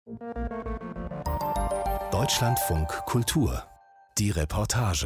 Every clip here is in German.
Deutschlandfunk Kultur. Die Reportage.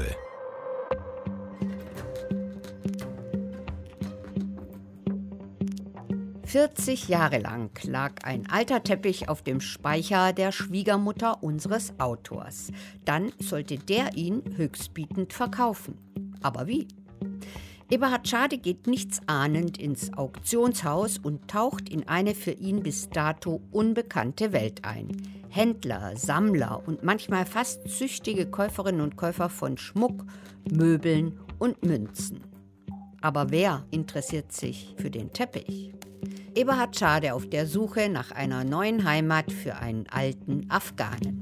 Jahre lang lag ein alter Teppich auf dem Speicher der Schwiegermutter unseres Autors. Dann sollte der ihn höchstbietend verkaufen. Aber wie? Eberhard Schade geht nichtsahnend ins Auktionshaus und taucht in eine für ihn bis dato unbekannte Welt ein. Händler, Sammler und manchmal fast süchtige Käuferinnen und Käufer von Schmuck, Möbeln und Münzen. Aber wer interessiert sich für den Teppich? Eberhard Schade auf der Suche nach einer neuen Heimat für einen alten Afghanen.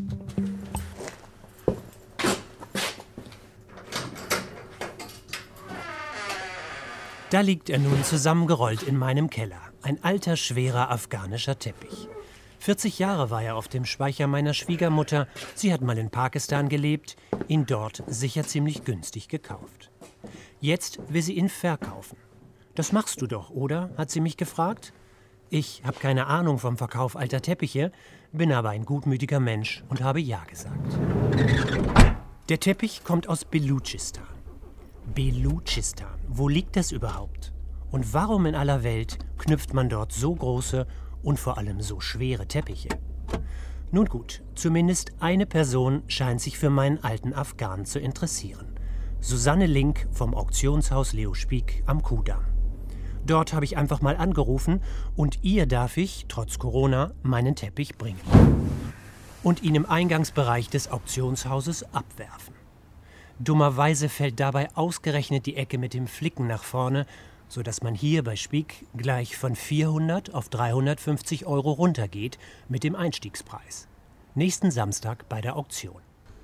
Da liegt er nun zusammengerollt in meinem Keller. Ein alter, schwerer afghanischer Teppich. 40 Jahre war er auf dem Speicher meiner Schwiegermutter. Sie hat mal in Pakistan gelebt, ihn dort sicher ziemlich günstig gekauft. Jetzt will sie ihn verkaufen. Das machst du doch, oder? Hat sie mich gefragt. Ich habe keine Ahnung vom Verkauf alter Teppiche, bin aber ein gutmütiger Mensch und habe ja gesagt. Der Teppich kommt aus Belutschistan. Belutschistan, wo liegt das überhaupt? Und warum in aller Welt knüpft man dort so große und vor allem so schwere Teppiche? Nun gut, zumindest eine Person scheint sich für meinen alten Afghanen zu interessieren. Susanne Link vom Auktionshaus Leo Spiek am Kudamm. Dort habe ich einfach mal angerufen und ihr darf ich, trotz Corona, meinen Teppich bringen. Und ihn im Eingangsbereich des Auktionshauses abwerfen. Dummerweise fällt dabei ausgerechnet die Ecke mit dem Flicken nach vorne, sodass man hier bei Spiek gleich von 400 auf 350 € runtergeht mit dem Einstiegspreis. Nächsten Samstag bei der Auktion.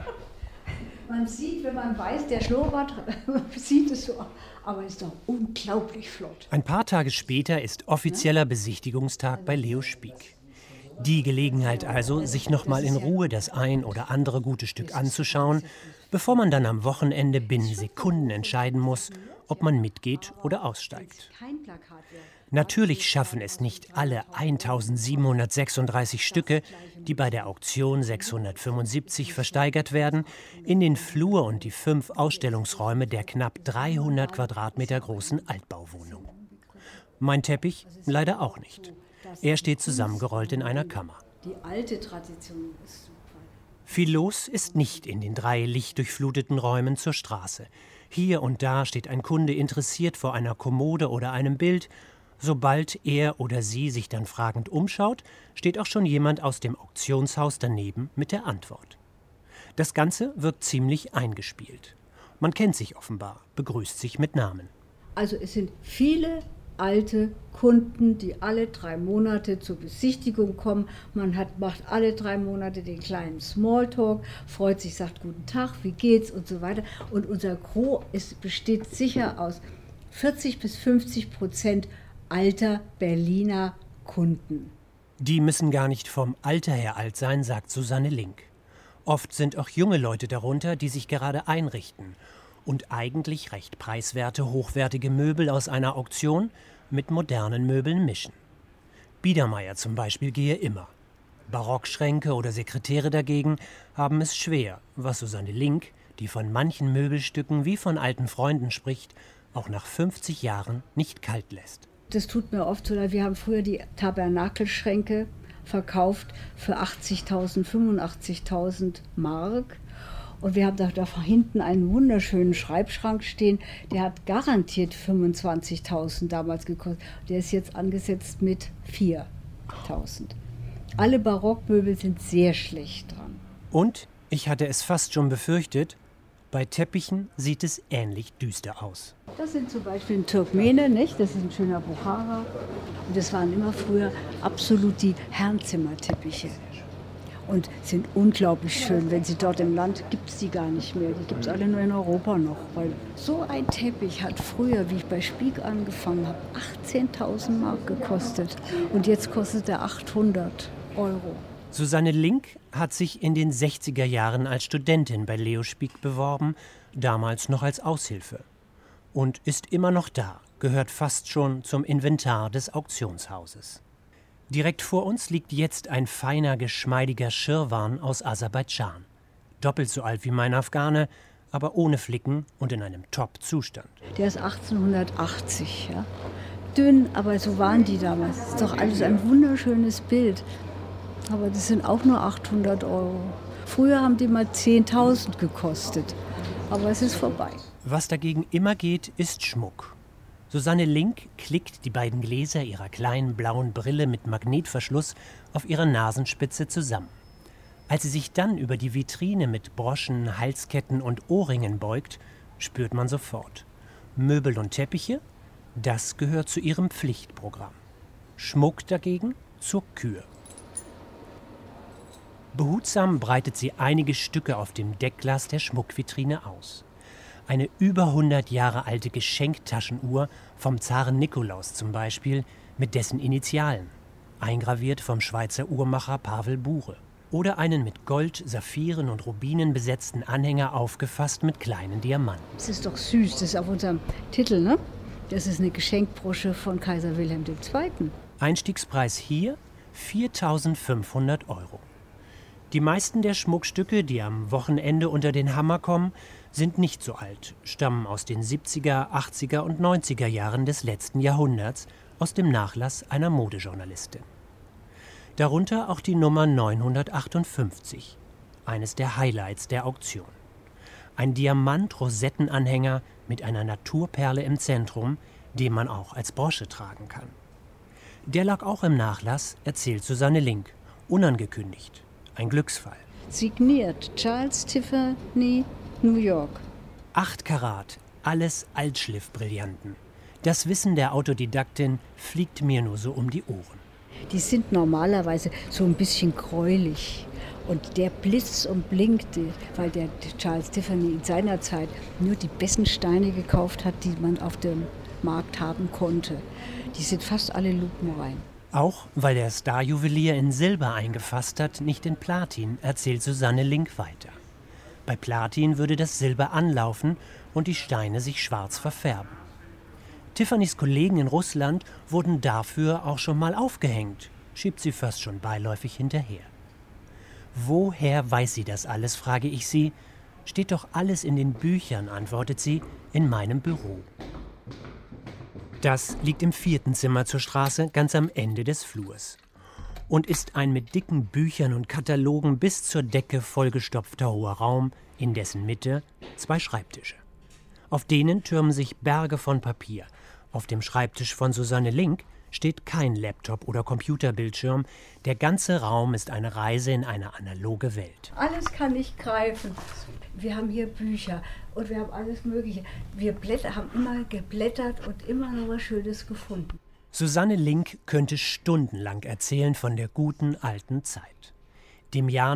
Man sieht, wenn man weiß, der Schnurrbart, sieht es so, aber ist doch unglaublich flott. Ein paar Tage später ist offizieller Besichtigungstag bei Leo Spiek. Die Gelegenheit also, sich noch mal in Ruhe das ein oder andere gute Stück anzuschauen, bevor man dann am Wochenende binnen Sekunden entscheiden muss, ob man mitgeht oder aussteigt. Natürlich schaffen es nicht alle 1736 Stücke, die bei der Auktion 675 versteigert werden, in den Flur und die 5 Ausstellungsräume der knapp 300 Quadratmeter großen Altbauwohnung. Mein Teppich leider auch nicht. Er steht zusammengerollt in einer Kammer. Die alte Tradition ist super. Viel los ist nicht in den 3 lichtdurchfluteten Räumen zur Straße. Hier und da steht ein Kunde interessiert vor einer Kommode oder einem Bild. Sobald er oder sie sich dann fragend umschaut, steht auch schon jemand aus dem Auktionshaus daneben mit der Antwort. Das Ganze wirkt ziemlich eingespielt. Man kennt sich offenbar, begrüßt sich mit Namen. Also es sind viele alte Kunden, die alle 3 Monate zur Besichtigung kommen. Man macht alle 3 Monate den kleinen Smalltalk, freut sich, sagt guten Tag, wie geht's und so weiter. Und unser Gros besteht sicher aus 40-50% alter Berliner Kunden. Die müssen gar nicht vom Alter her alt sein, sagt Susanne Link. Oft sind auch junge Leute darunter, die sich gerade einrichten und eigentlich recht preiswerte, hochwertige Möbel aus einer Auktion mit modernen Möbeln mischen. Biedermeier zum Beispiel gehe immer. Barockschränke oder Sekretäre dagegen haben es schwer, was Susanne Link, die von manchen Möbelstücken wie von alten Freunden spricht, auch nach 50 Jahren nicht kalt lässt. Das tut mir oft so leid. Wir haben früher die Tabernakelschränke verkauft für 80.000, 85.000 Mark. Und wir haben da hinten einen wunderschönen Schreibschrank stehen. Der hat garantiert 25.000 damals gekostet. Der ist jetzt angesetzt mit 4.000. Alle Barockmöbel sind sehr schlecht dran. Und, ich hatte es fast schon befürchtet, bei Teppichen sieht es ähnlich düster aus. Das sind zum Beispiel ein Turkmene, nicht? Das ist ein schöner Bukhara. Und das waren immer früher absolut die Herrenzimmerteppiche. Und sind unglaublich schön. Wenn sie dort im Land, gibt es die gar nicht mehr. Die gibt es alle nur in Europa noch. Weil so ein Teppich hat früher, wie ich bei Spiek angefangen habe, 18.000 Mark gekostet. Und jetzt kostet er 800 €. Susanne Link hat sich in den 60er Jahren als Studentin bei Leo Spiek beworben, damals noch als Aushilfe. Und ist immer noch da, gehört fast schon zum Inventar des Auktionshauses. Direkt vor uns liegt jetzt ein feiner, geschmeidiger Schirwan aus Aserbaidschan. Doppelt so alt wie mein Afghane, aber ohne Flicken und in einem Top-Zustand. Der ist 1880, ja. Dünn, aber so waren die damals. Das ist doch alles ein wunderschönes Bild. Aber das sind auch nur 800 €. Früher haben die mal 10.000 gekostet. Aber es ist vorbei. Was dagegen immer geht, ist Schmuck. Susanne Link klickt die beiden Gläser ihrer kleinen blauen Brille mit Magnetverschluss auf ihrer Nasenspitze zusammen. Als sie sich dann über die Vitrine mit Broschen, Halsketten und Ohrringen beugt, spürt man sofort: Möbel und Teppiche, das gehört zu ihrem Pflichtprogramm. Schmuck dagegen zur Kür. Behutsam breitet sie einige Stücke auf dem Deckglas der Schmuckvitrine aus. Eine über 100 Jahre alte Geschenktaschenuhr vom Zaren Nikolaus zum Beispiel, mit dessen Initialen, eingraviert vom Schweizer Uhrmacher Pavel Bure. Oder einen mit Gold, Saphiren und Rubinen besetzten Anhänger aufgefasst mit kleinen Diamanten. Das ist doch süß, das ist auf unserem Titel, ne? Das ist eine Geschenkbrosche von Kaiser Wilhelm II. Einstiegspreis hier 4.500 €. Die meisten der Schmuckstücke, die am Wochenende unter den Hammer kommen, sind nicht so alt, stammen aus den 70er, 80er und 90er Jahren des letzten Jahrhunderts aus dem Nachlass einer Modejournalistin. Darunter auch die Nummer 958, eines der Highlights der Auktion. Ein Diamant-Rosettenanhänger mit einer Naturperle im Zentrum, den man auch als Brosche tragen kann. Der lag auch im Nachlass, erzählt Susanne Link, unangekündigt. Ein Glücksfall. Signiert Charles Tiffany, New York. 8 Karat, alles Altschliff-Brillanten. Das Wissen der Autodidaktin fliegt mir nur so um die Ohren. Die sind normalerweise so ein bisschen gräulich. Und der blitzt und blinkt, weil der Charles Tiffany in seiner Zeit nur die besten Steine gekauft hat, die man auf dem Markt haben konnte. Die sind fast alle lupenrein. Auch weil der Starjuwelier in Silber eingefasst hat, nicht in Platin, erzählt Susanne Link weiter. Bei Platin würde das Silber anlaufen und die Steine sich schwarz verfärben. Tiffany's Kollegen in Russland wurden dafür auch schon mal aufgehängt, schiebt sie fast schon beiläufig hinterher. Woher weiß sie das alles, frage ich sie. Steht doch alles in den Büchern, antwortet sie, in meinem Büro. Das liegt im 4. Zimmer zur Straße, ganz am Ende des Flurs. Und ist ein mit dicken Büchern und Katalogen bis zur Decke vollgestopfter hoher Raum, in dessen Mitte 2 Schreibtische. Auf denen türmen sich Berge von Papier. Auf dem Schreibtisch von Susanne Link steht kein Laptop oder Computerbildschirm. Der ganze Raum ist eine Reise in eine analoge Welt. Alles kann ich greifen. Wir haben hier Bücher und wir haben alles Mögliche. Wir haben immer geblättert und immer noch was Schönes gefunden. Susanne Link könnte stundenlang erzählen von der guten alten Zeit. Dem Jahr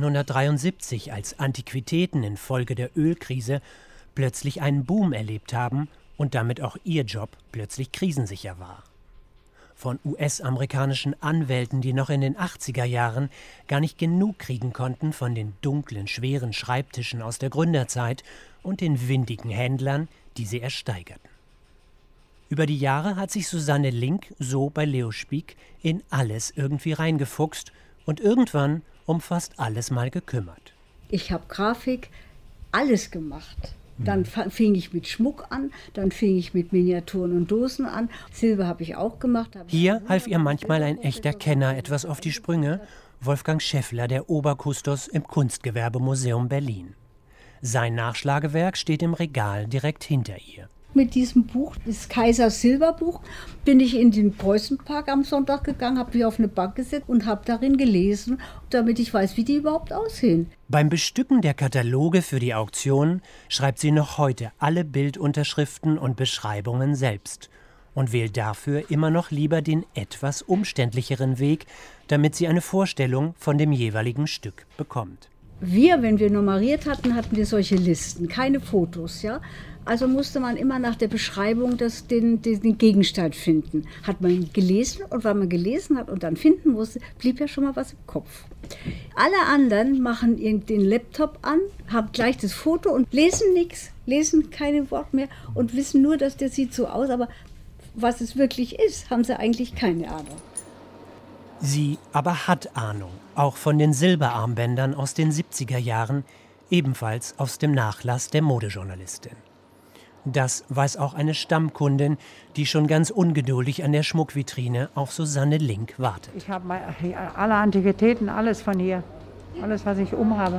1973, als Antiquitäten infolge der Ölkrise plötzlich einen Boom erlebt haben und damit auch ihr Job plötzlich krisensicher war. Von US-amerikanischen Anwälten, die noch in den 80er Jahren gar nicht genug kriegen konnten von den dunklen, schweren Schreibtischen aus der Gründerzeit und den windigen Händlern, die sie ersteigerten. Über die Jahre hat sich Susanne Link, so bei Leo Spiek, in alles irgendwie reingefuchst und irgendwann um fast alles mal gekümmert. Ich habe Grafik, alles gemacht. Dann fing ich mit Schmuck an, dann fing ich mit Miniaturen und Dosen an. Silber habe ich auch gemacht. Hier half ihr manchmal ein echter Kenner etwas auf die Sprünge, Wolfgang Scheffler, der Oberkustos im Kunstgewerbemuseum Berlin. Sein Nachschlagewerk steht im Regal direkt hinter ihr. Mit diesem Buch, das Kaisers Silberbuch, bin ich in den Preußenpark am Sonntag gegangen, habe mich auf eine Bank gesetzt und habe darin gelesen, damit ich weiß, wie die überhaupt aussehen. Beim Bestücken der Kataloge für die Auktion schreibt sie noch heute alle Bildunterschriften und Beschreibungen selbst und wählt dafür immer noch lieber den etwas umständlicheren Weg, damit sie eine Vorstellung von dem jeweiligen Stück bekommt. Wenn wir nummeriert hatten, hatten wir solche Listen, keine Fotos, ja. Also musste man immer nach der Beschreibung den Gegenstand finden. Hat man gelesen und weil man gelesen hat und dann finden musste, blieb ja schon mal was im Kopf. Alle anderen machen den Laptop an, haben gleich das Foto und lesen nichts, lesen keine Wort mehr und wissen nur, dass der sieht so aus, aber was es wirklich ist, haben sie eigentlich keine Ahnung. Sie aber hat Ahnung, auch von den Silberarmbändern aus den 70er Jahren, ebenfalls aus dem Nachlass der Modejournalistin. Das weiß auch eine Stammkundin, die schon ganz ungeduldig an der Schmuckvitrine auf Susanne Link wartet. Ich habe alle Antiquitäten, alles von hier. Alles, was ich umhabe.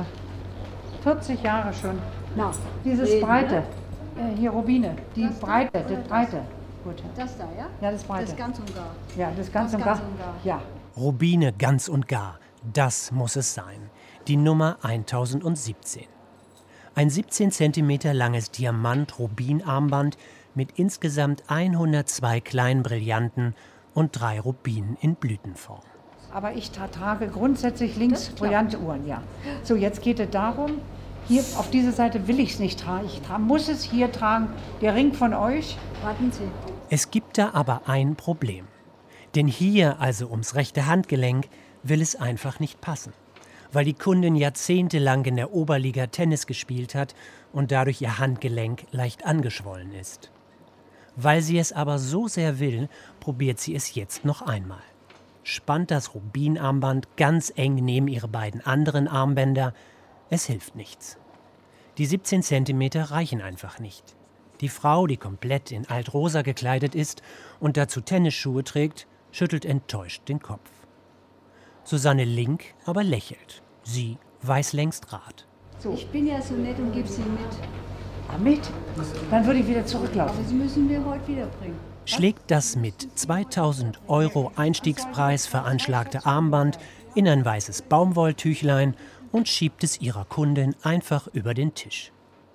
40 Jahre schon. Na, Dieses Breite. Hier Rubine. Die Breite, das Breite. Gut. Das da, ja? Ja, das Breite. Das ganz und gar. Ja, das ganz und gar. Ja. Rubine ganz und gar, das muss es sein. Die Nummer 1017. Ein 17 cm langes Diamant-Rubin-Armband mit insgesamt 102 kleinen Brillanten und 3 Rubinen in Blütenform. Aber ich trage grundsätzlich links Brillantuhren, ja. So, jetzt geht es darum, hier auf diese Seite will ich es nicht tragen. Ich muss es hier tragen, der Ring von euch. Warten Sie. Es gibt da aber ein Problem. Denn hier, also ums rechte Handgelenk, will es einfach nicht passen. Weil die Kundin jahrzehntelang in der Oberliga Tennis gespielt hat und dadurch ihr Handgelenk leicht angeschwollen ist. Weil sie es aber so sehr will, probiert sie es jetzt noch einmal. Spannt das Rubinarmband ganz eng neben ihre beiden anderen Armbänder. Es hilft nichts. Die 17 cm reichen einfach nicht. Die Frau, die komplett in altrosa gekleidet ist und dazu Tennisschuhe trägt, schüttelt enttäuscht den Kopf. Susanne Link aber lächelt. Sie weiß längst Rat. So. Ich bin ja so nett und gebe Sie mit. Ah, mit? Dann würde ich wieder zurücklaufen. Aber Sie müssen mir heute wiederbringen. Schlägt das mit 2000 € Einstiegspreis veranschlagte Armband in ein weißes Baumwolltüchlein und schiebt es ihrer Kundin einfach über den Tisch.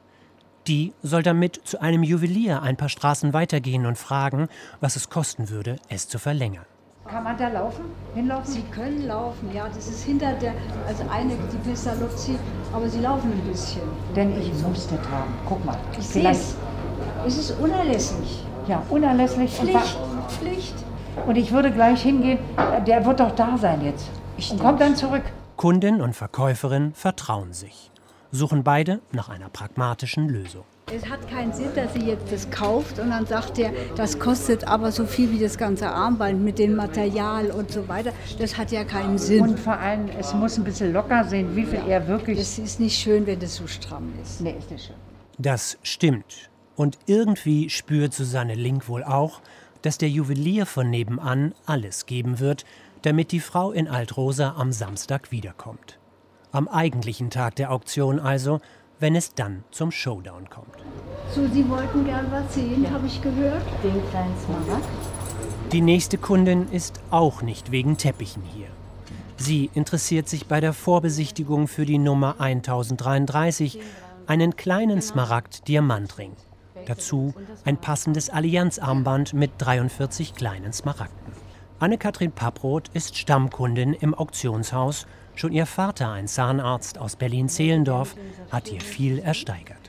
Die soll damit zu einem Juwelier ein paar Straßen weitergehen und fragen, was es kosten würde, es zu verlängern. Kann man da laufen? Hinlaufen? Sie können laufen, ja. Das ist hinter der, also die Pestalozzi, aber Sie laufen ein bisschen. Denn ich muss das haben. Guck mal. Ich sehe es. Es ist unerlässlich. Ja, unerlässlich. Pflicht. Und ich würde gleich hingehen, der wird doch da sein jetzt. Und kommt dann zurück. Kundin und Verkäuferin vertrauen sich, suchen beide nach einer pragmatischen Lösung. Es hat keinen Sinn, dass sie jetzt das kauft und dann sagt er, das kostet aber so viel wie das ganze Armband mit dem Material und so weiter. Das hat ja keinen Sinn. Und vor allem, es muss ein bisschen locker sein, wie viel er wirklich... Es ist nicht schön, wenn das so stramm ist. Nee, ist nicht schön. Das stimmt. Und irgendwie spürt Susanne Link wohl auch, dass der Juwelier von nebenan alles geben wird, damit die Frau in Altrosa am Samstag wiederkommt. Am eigentlichen Tag der Auktion also, wenn es dann zum Showdown kommt. So, Sie wollten gern was sehen, habe ich gehört. Den kleinen Smaragd. Die nächste Kundin ist auch nicht wegen Teppichen hier. Sie interessiert sich bei der Vorbesichtigung für die Nummer 1033, einen kleinen Smaragd-Diamantring. Dazu ein passendes Allianzarmband mit 43 kleinen Smaragden. Anne-Kathrin Papproth ist Stammkundin im Auktionshaus. Schon ihr Vater, ein Zahnarzt aus Berlin-Zehlendorf, hat hier viel ersteigert.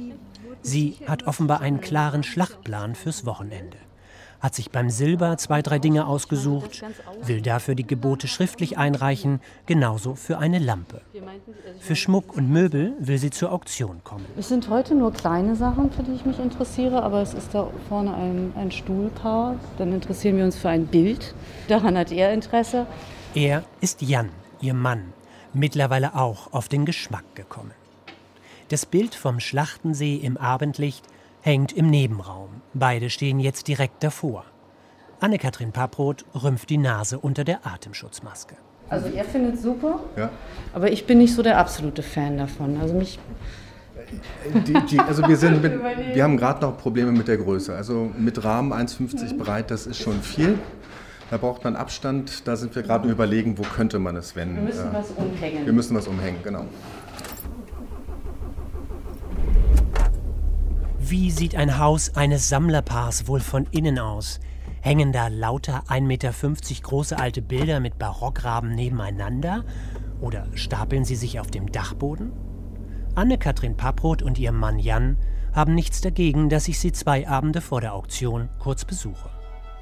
Sie hat offenbar einen klaren Schlachtplan fürs Wochenende. Hat sich beim Silber 2, 3 Dinge ausgesucht, will dafür die Gebote schriftlich einreichen, genauso für eine Lampe. Für Schmuck und Möbel will sie zur Auktion kommen. Es sind heute nur kleine Sachen, für die ich mich interessiere, aber es ist da vorne ein Stuhlpaar. Dann interessieren wir uns für ein Bild. Daran hat er Interesse. Er ist Jan, ihr Mann, mittlerweile auch auf den Geschmack gekommen. Das Bild vom Schlachtensee im Abendlicht hängt im Nebenraum. Beide stehen jetzt direkt davor. Anne-Kathrin Papproth rümpft die Nase unter der Atemschutzmaske. Also er findet es super, ja. Aber ich bin nicht so der absolute Fan davon. Also mich Also wir haben gerade noch Probleme mit der Größe. Also mit Rahmen 1,50 breit, das ist schon viel. Da braucht man Abstand. Da sind wir gerade überlegen, wo könnte man es wenden. Wir müssen was umhängen. Wir müssen was umhängen, genau. Wie sieht ein Haus eines Sammlerpaars wohl von innen aus? Hängen da lauter 1,50 Meter große alte Bilder mit Barockrahmen nebeneinander? Oder stapeln sie sich auf dem Dachboden? Anne-Kathrin Papproth und ihr Mann Jan haben nichts dagegen, dass ich sie 2 Abende vor der Auktion kurz besuche.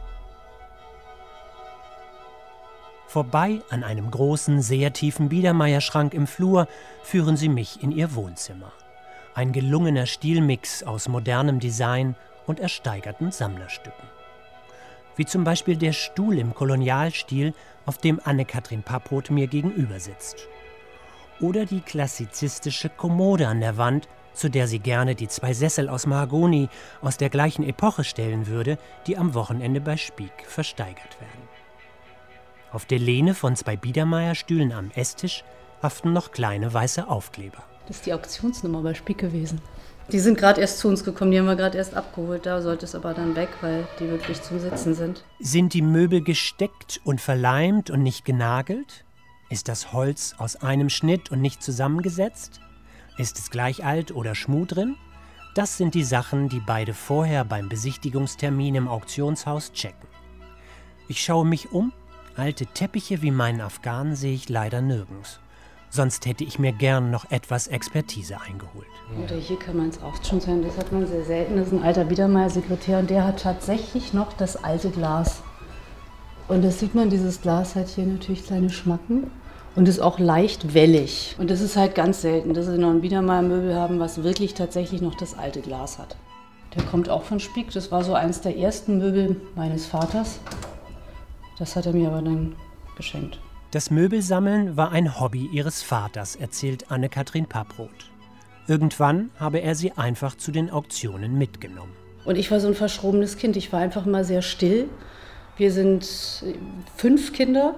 Vorbei an einem großen, sehr tiefen Biedermeierschrank im Flur führen sie mich in ihr Wohnzimmer. Ein gelungener Stilmix aus modernem Design und ersteigerten Sammlerstücken. wie zum Beispiel der Stuhl im Kolonialstil, auf dem Anne-Kathrin Papproth mir gegenüber sitzt. Oder die klassizistische Kommode an der Wand, zu der sie gerne die 2 Sessel aus Mahagoni aus der gleichen Epoche stellen würde, die am Wochenende bei Spiek versteigert werden. Auf der Lehne von 2 Biedermeierstühlen am Esstisch haften noch kleine weiße Aufkleber. Das ist die Auktionsnummer bei Spiek gewesen. Die sind gerade erst zu uns gekommen, die haben wir gerade erst abgeholt. Da sollte es aber dann weg, weil die wirklich zum Sitzen sind. Sind die Möbel gesteckt und verleimt und nicht genagelt? Ist das Holz aus einem Schnitt und nicht zusammengesetzt? Ist es gleich alt oder Schmuh drin? Das sind die Sachen, die beide vorher beim Besichtigungstermin im Auktionshaus checken. Ich schaue mich um. Alte Teppiche wie meinen Afghanen sehe ich leider nirgends. Sonst hätte ich mir gern noch etwas Expertise eingeholt. Oder hier kann man es auch schon sein, das hat man sehr selten. Das ist ein alter Biedermeier-Sekretär und der hat tatsächlich noch das alte Glas. Und das sieht man, dieses Glas hat hier natürlich kleine Schmacken und ist auch leicht wellig. Und das ist halt ganz selten, dass sie noch ein Biedermeier-Möbel haben, was wirklich tatsächlich noch das alte Glas hat. Der kommt auch von Spiek, das war so eins der ersten Möbel meines Vaters. Das hat er mir aber dann geschenkt. Das Möbelsammeln war ein Hobby ihres Vaters, erzählt Anne-Kathrin Papproth. Irgendwann habe er sie einfach zu den Auktionen mitgenommen. Und ich war so ein verschrobenes Kind, ich war einfach immer sehr still. Wir sind 5 Kinder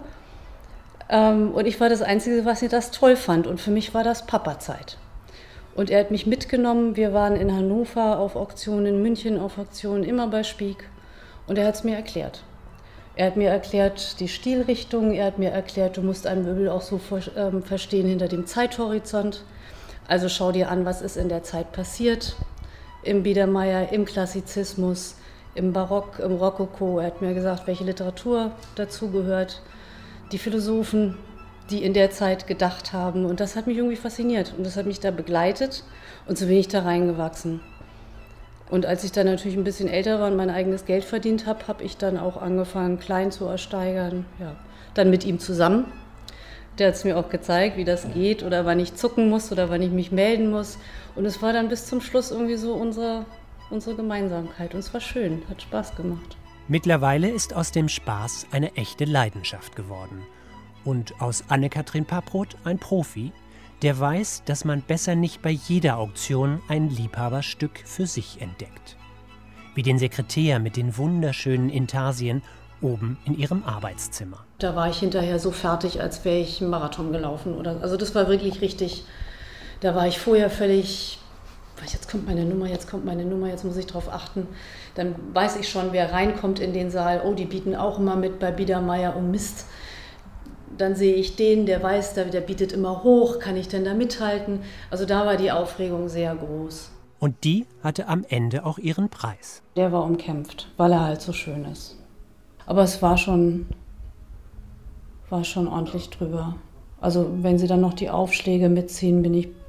und ich war das Einzige, was das toll fand. Und für mich war das Papa-Zeit. Und er hat mich mitgenommen, wir waren in Hannover auf Auktionen, in München auf Auktionen, immer bei Spiek. Und er hat es mir erklärt. Er hat mir erklärt die Stilrichtung, er hat mir erklärt, du musst ein Möbel auch so verstehen hinter dem Zeithorizont. Also schau dir an, was ist in der Zeit passiert, im Biedermeier, im Klassizismus, im Barock, im Rokoko. Er hat mir gesagt, welche Literatur dazu gehört, die Philosophen, die in der Zeit gedacht haben. Und das hat mich irgendwie fasziniert und das hat mich da begleitet und so bin ich da reingewachsen. Und als ich dann natürlich ein bisschen älter war und mein eigenes Geld verdient habe, habe ich dann auch angefangen, klein zu ersteigern. Ja, dann mit ihm zusammen. Der hat es mir auch gezeigt, wie das geht oder wann ich zucken muss oder wann ich mich melden muss. Und es war dann bis zum Schluss irgendwie so unsere Gemeinsamkeit. Und es war schön, hat Spaß gemacht. Mittlerweile ist aus dem Spaß eine echte Leidenschaft geworden. Und aus Anne-Kathrin Papproth ein Profi, der weiß, dass man besser nicht bei jeder Auktion ein Liebhaberstück für sich entdeckt. Wie den Sekretär mit den wunderschönen Intarsien oben in ihrem Arbeitszimmer. Da war ich hinterher so fertig, als wäre ich einen Marathon gelaufen. Also das war wirklich richtig, da war ich vorher völlig, jetzt kommt meine Nummer, jetzt muss ich drauf achten. Dann weiß ich schon, wer reinkommt in den Saal, oh, die bieten auch immer mit bei Biedermeier, oh Mist. Dann sehe ich den, der weiß, der bietet immer hoch, kann ich denn da mithalten? Also da war die Aufregung sehr groß. Und die hatte am Ende auch ihren Preis. Der war umkämpft, weil er halt so schön ist. Aber es war schon ordentlich drüber. Also wenn sie dann noch die Aufschläge mitziehen, bin ich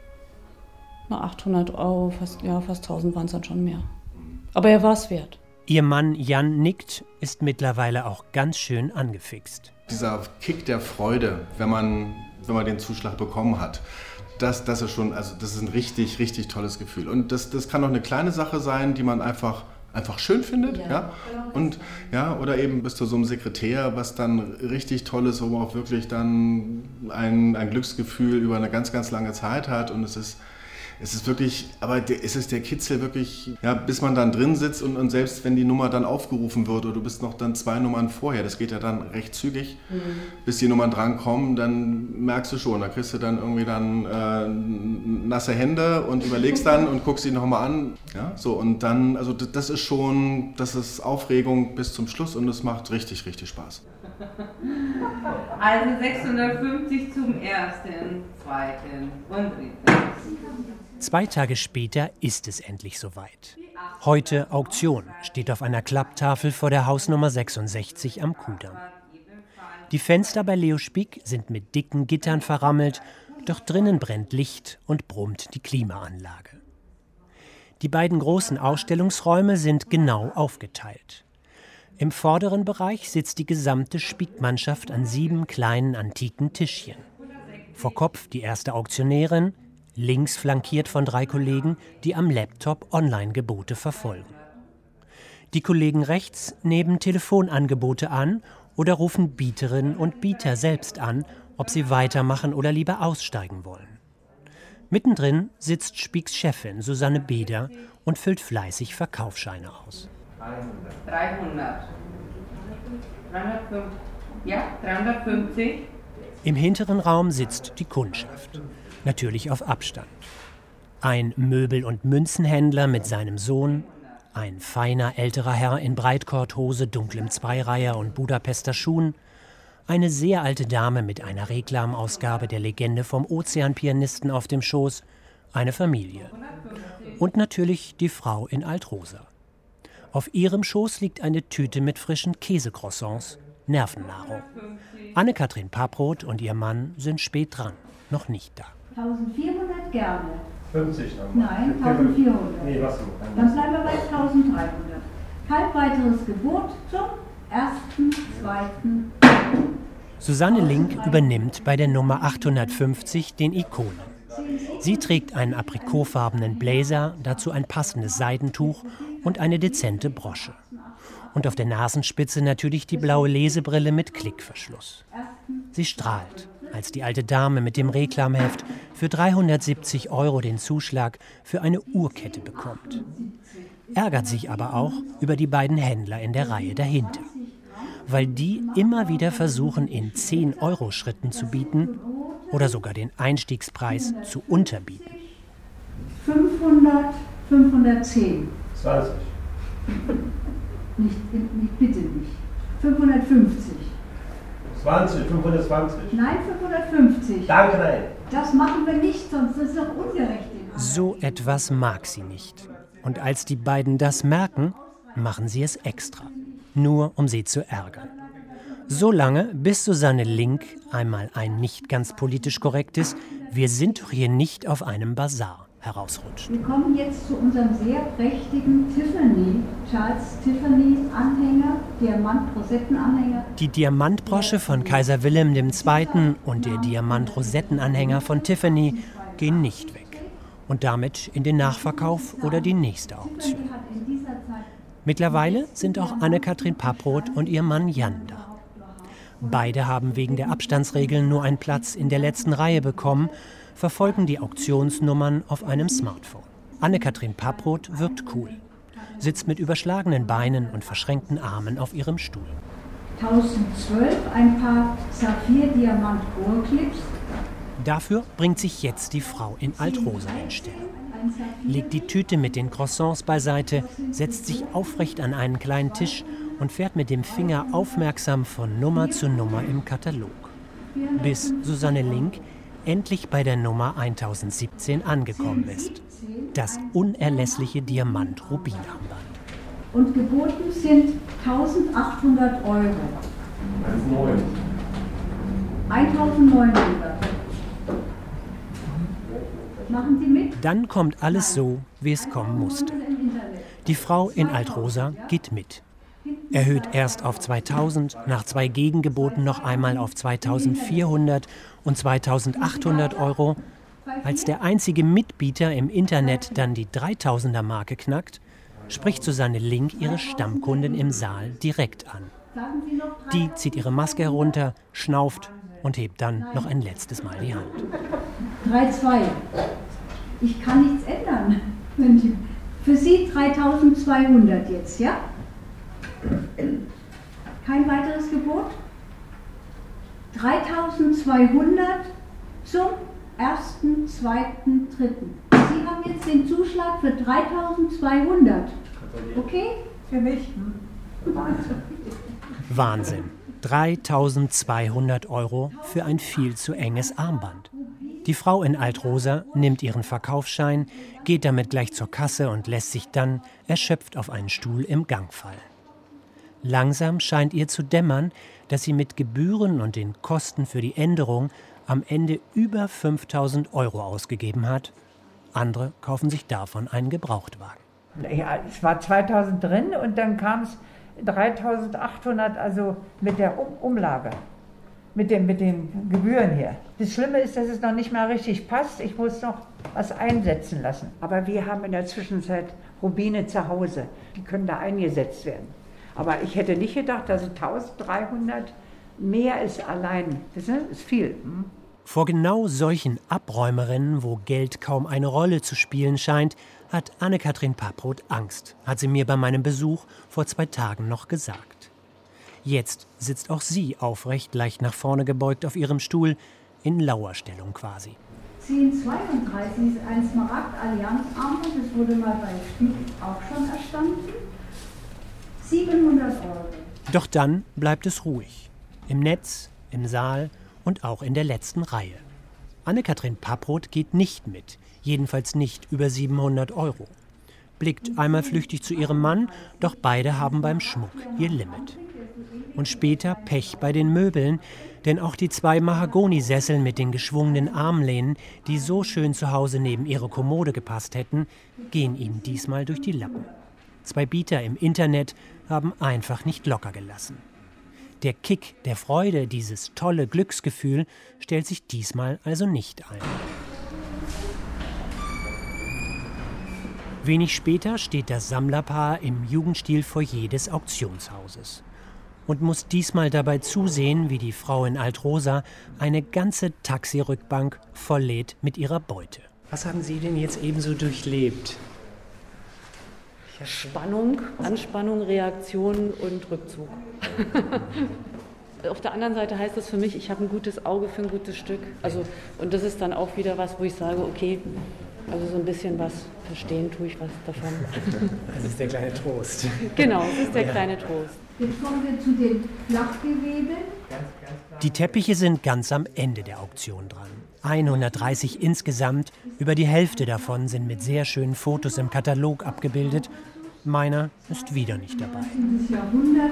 800 €, fast 1000 waren es dann schon mehr. Aber er war es wert. Ihr Mann Jan nickt, ist mittlerweile auch ganz schön angefixt. Dieser Kick der Freude, wenn man den Zuschlag bekommen hat, das ist schon, also das ist ein richtig, richtig tolles Gefühl. Und das kann auch eine kleine Sache sein, die man einfach schön findet. Ja. Und ja, oder eben bis zu so einem Sekretär, was dann richtig toll ist, wo man auch wirklich dann ein Glücksgefühl über eine ganz, ganz lange Zeit hat. Und es ist wirklich, aber es ist der Kitzel wirklich, ja, bis man dann drin sitzt und selbst wenn die Nummer dann aufgerufen wird oder du bist noch dann 2 Nummern vorher, das geht ja dann recht zügig, bis die Nummern drankommen, dann merkst du schon, da kriegst du dann irgendwie dann nasse Hände und überlegst dann und guckst sie nochmal an. Ja, so und dann, also das ist Aufregung bis zum Schluss und es macht richtig, richtig Spaß. Also 650 zum ersten, zweiten und dritten. 2 Tage später ist es endlich soweit. Heute Auktion steht auf einer Klapptafel vor der Hausnummer 66 am Kudamm. Die Fenster bei Leo Spiek sind mit dicken Gittern verrammelt, doch drinnen brennt Licht und brummt die Klimaanlage. Die beiden großen Ausstellungsräume sind genau aufgeteilt. Im vorderen Bereich sitzt die gesamte Spiek-Mannschaft an 7 kleinen antiken Tischchen. Vor Kopf die erste Auktionärin, links flankiert von 3 Kollegen, die am Laptop Online-Gebote verfolgen. Die Kollegen rechts nehmen Telefonangebote an oder rufen Bieterinnen und Bieter selbst an, ob sie weitermachen oder lieber aussteigen wollen. Mittendrin sitzt Spiegs Chefin Susanne Beder und füllt fleißig Verkaufsscheine aus. 300. 350. Ja, 350. Im hinteren Raum sitzt die Kundschaft, natürlich auf Abstand. Ein Möbel- und Münzenhändler mit seinem Sohn, ein feiner älterer Herr in Breitkorthose, dunklem Zweireiher und Budapester Schuhen, eine sehr alte Dame mit einer Reklamausgabe der Legende vom Ozeanpianisten auf dem Schoß, eine Familie. Und natürlich die Frau in Altrosa. Auf ihrem Schoß liegt eine Tüte mit frischen Käsecroissants, Nervennahrung. Anne-Kathrin Papproth und ihr Mann sind spät dran, noch nicht da. 1400 gerne. 50 dann. Nein, 1400. Nee, was so? Dann bleiben wir bei 1300. Kein weiteres Gebot zum 1., 2. Susanne Link übernimmt bei der Nummer 850 den Ikonen. Sie trägt einen aprikotfarbenen Blazer, dazu ein passendes Seidentuch und eine dezente Brosche. Und auf der Nasenspitze natürlich die blaue Lesebrille mit Klickverschluss. Sie strahlt, als die alte Dame mit dem Reklamheft für 370 € den Zuschlag für eine Uhrkette bekommt. Ärgert sich aber auch über die beiden Händler in der Reihe dahinter, weil die immer wieder versuchen, in 10-Euro-Schritten zu bieten oder sogar den Einstiegspreis zu unterbieten. 500, 510. 20. Nicht, bitte nicht. 550. 20, 520. Nein, 550. Danke, nein. Das machen wir nicht, sonst ist es doch ungerecht. So etwas mag sie nicht. Und als die beiden das merken, machen sie es extra. Nur um sie zu ärgern. So lange, bis Susanne Link einmal ein nicht ganz politisch korrektes „Wir sind doch hier nicht auf einem Basar" herausrutscht. Wir kommen jetzt zu unserem sehr prächtigen Tiffany, Charles Tiffany Anhänger, Diamant-Rosettenanhänger. Die Diamantbrosche von Kaiser Wilhelm II. Und der Diamant-Rosettenanhänger von Tiffany gehen nicht weg. Und damit in den Nachverkauf oder die nächste Auktion. Mittlerweile sind auch Anne-Kathrin Papproth und ihr Mann Jan da. Beide haben wegen der Abstandsregeln nur einen Platz in der letzten Reihe bekommen, verfolgen die Auktionsnummern auf einem Smartphone. Anne-Kathrin Papproth wirkt cool, sitzt mit überschlagenen Beinen und verschränkten Armen auf ihrem Stuhl. 1012 ein paar Saphir-Diamant-Ohrclips. Dafür bringt sich jetzt die Frau in Altrosa in Stellung. Legt die Tüte mit den Croissants beiseite, setzt sich aufrecht an einen kleinen Tisch und fährt mit dem Finger aufmerksam von Nummer zu Nummer im Katalog. Bis Susanne Link endlich bei der Nummer 1017 angekommen ist. Das unerlässliche Diamant-Rubinarmband. Und geboten sind 1800 €. 1900. Machen Sie mit? Dann kommt alles so, wie es kommen musste. Die Frau in Altrosa geht mit. Erhöht erst auf 2000, nach 2 Gegengeboten noch einmal auf 2400 und 2800 €. Als der einzige Mitbieter im Internet dann die 3000er-Marke knackt, spricht Susanne Link ihre Stammkundin im Saal direkt an. Die zieht ihre Maske herunter, schnauft und hebt dann noch ein letztes Mal die Hand. 3,2. Ich kann nichts ändern. Für Sie 3200 jetzt, ja? Kein weiteres Gebot? 3200 zum 1., 2., 3. Sie haben jetzt den Zuschlag für 3200. Okay? Für mich? Wahnsinn. 3200 € für ein viel zu enges Armband. Die Frau in Altrosa nimmt ihren Verkaufsschein, geht damit gleich zur Kasse und lässt sich dann erschöpft auf einen Stuhl im Gang fallen. Langsam scheint ihr zu dämmern, dass sie mit Gebühren und den Kosten für die Änderung am Ende über 5000 € ausgegeben hat. Andere kaufen sich davon einen Gebrauchtwagen. Ja, es war 2000 drin und dann kam es 3800, also mit der Umlage. mit den Gebühren hier. Das Schlimme ist, dass es noch nicht mal richtig passt. Ich muss noch was einsetzen lassen. Aber wir haben in der Zwischenzeit Rubine zu Hause. Die können da eingesetzt werden. Aber ich hätte nicht gedacht, dass 1300 mehr ist allein. Das ist viel. Vor genau solchen Abräumerinnen, wo Geld kaum eine Rolle zu spielen scheint, hat Anne-Kathrin Papproth Angst, hat sie mir bei meinem Besuch vor 2 Tagen noch gesagt. Jetzt sitzt auch sie aufrecht, leicht nach vorne gebeugt auf ihrem Stuhl, in Lauerstellung quasi. 1032 ist ein Smaragd-Allianz-Armband, das wurde mal bei Spiegel auch schon erstanden. 700 €. Doch dann bleibt es ruhig. Im Netz, im Saal und auch in der letzten Reihe. Anne-Kathrin Papproth geht nicht mit, jedenfalls nicht über 700 €. Blickt einmal flüchtig zu ihrem Mann, doch beide haben beim Schmuck ihr Limit. Und später Pech bei den Möbeln, denn auch die 2 Mahagonisessel mit den geschwungenen Armlehnen, die so schön zu Hause neben ihre Kommode gepasst hätten, gehen ihnen diesmal durch die Lappen. 2 Bieter im Internet haben einfach nicht locker gelassen. Der Kick der Freude, dieses tolle Glücksgefühl, stellt sich diesmal also nicht ein. Wenig später steht das Sammlerpaar im Jugendstil-Foyer des Auktionshauses und muss diesmal dabei zusehen, wie die Frau in Altrosa eine ganze Taxirückbank volllädt mit ihrer Beute. Was haben Sie denn jetzt ebenso durchlebt? Spannung, Anspannung, Reaktion und Rückzug. Auf der anderen Seite heißt das für mich, ich habe ein gutes Auge für ein gutes Stück. Also, und das ist dann auch wieder was, wo ich sage, okay, also so ein bisschen was verstehen tue ich was davon. Das ist der kleine Trost. Genau, das ist der kleine Trost. Jetzt kommen wir zu den Flachgewebe. Die Teppiche sind ganz am Ende der Auktion dran. 130 insgesamt, über die Hälfte davon sind mit sehr schönen Fotos im Katalog abgebildet. Meiner ist wieder nicht dabei. Dieses Jahrhundert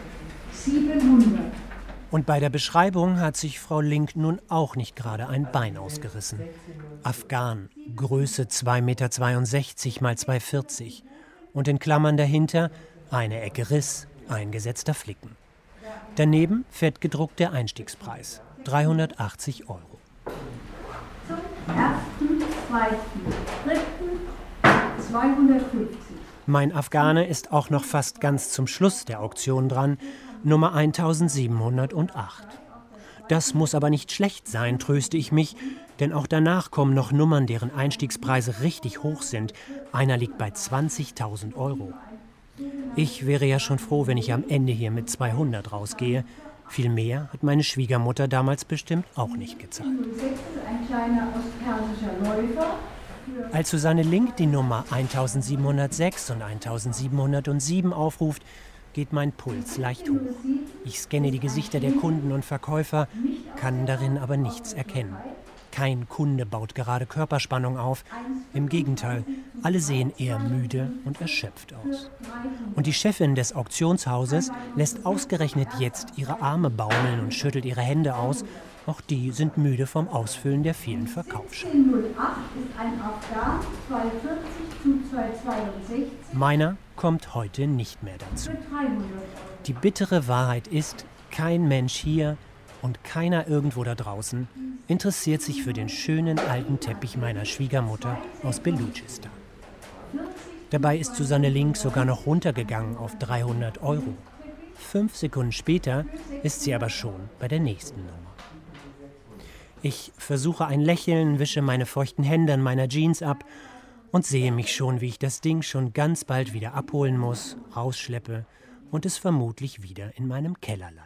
700. Und bei der Beschreibung hat sich Frau Link nun auch nicht gerade ein Bein ausgerissen. Afghan, Größe 2,62 Meter mal 2,40 Meter. Und in Klammern dahinter eine Ecke Riss, eingesetzter Flicken. Daneben fett gedruckt der Einstiegspreis, 380 €. Zum 1., 2., 3., 250. Mein Afghane ist auch noch fast ganz zum Schluss der Auktion dran, Nummer 1708. Das muss aber nicht schlecht sein, tröste ich mich, denn auch danach kommen noch Nummern, deren Einstiegspreise richtig hoch sind. Einer liegt bei 20.000 €. Ich wäre ja schon froh, wenn ich am Ende hier mit 200 rausgehe. Viel mehr hat meine Schwiegermutter damals bestimmt auch nicht gezahlt. Ein kleiner ostpersischer Läufer. Als Susanne Link die Nummer 1706 und 1707 aufruft, geht mein Puls leicht hoch. Ich scanne die Gesichter der Kunden und Verkäufer, kann darin aber nichts erkennen. Kein Kunde baut gerade Körperspannung auf. Im Gegenteil, alle sehen eher müde und erschöpft aus. Und die Chefin des Auktionshauses lässt ausgerechnet jetzt ihre Arme baumeln und schüttelt ihre Hände aus. Auch die sind müde vom Ausfüllen der vielen Verkaufsscheine. 1008 ist ein Afghan, 240 zu 262. Meiner kommt heute nicht mehr dazu. Die bittere Wahrheit ist, kein Mensch hier und keiner irgendwo da draußen interessiert sich für den schönen alten Teppich meiner Schwiegermutter aus Belutschistan. Dabei ist Susanne Link sogar noch runtergegangen auf 300 €. 5 Sekunden später ist sie aber schon bei der nächsten Nummer. Ich versuche ein Lächeln, wische meine feuchten Hände an meiner Jeans ab und sehe mich schon, wie ich das Ding schon ganz bald wieder abholen muss, rausschleppe und es vermutlich wieder in meinem Keller landet.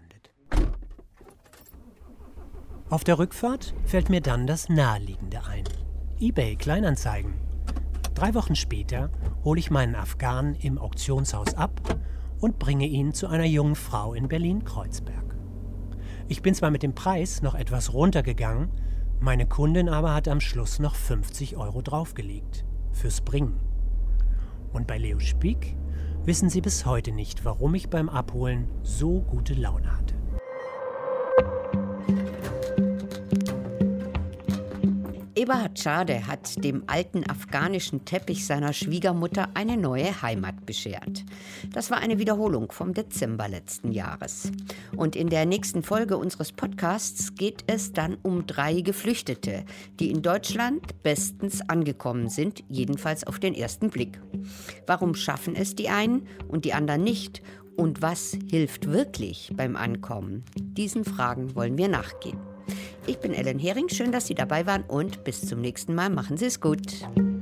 Auf der Rückfahrt fällt mir dann das Naheliegende ein. eBay Kleinanzeigen. 3 Wochen später hole ich meinen Afghan im Auktionshaus ab und bringe ihn zu einer jungen Frau in Berlin-Kreuzberg. Ich bin zwar mit dem Preis noch etwas runtergegangen, meine Kundin aber hat am Schluss noch 50 € draufgelegt. Fürs Bringen. Und bei Leo Spiek wissen sie bis heute nicht, warum ich beim Abholen so gute Laune hatte. Eberhard Schade hat dem alten afghanischen Teppich seiner Schwiegermutter eine neue Heimat beschert. Das war eine Wiederholung vom Dezember letzten Jahres. Und in der nächsten Folge unseres Podcasts geht es dann um 3 Geflüchtete, die in Deutschland bestens angekommen sind, jedenfalls auf den ersten Blick. Warum schaffen es die einen und die anderen nicht? Und was hilft wirklich beim Ankommen? Diesen Fragen wollen wir nachgehen. Ich bin Ellen Hering, schön, dass Sie dabei waren und bis zum nächsten Mal. Machen Sie es gut.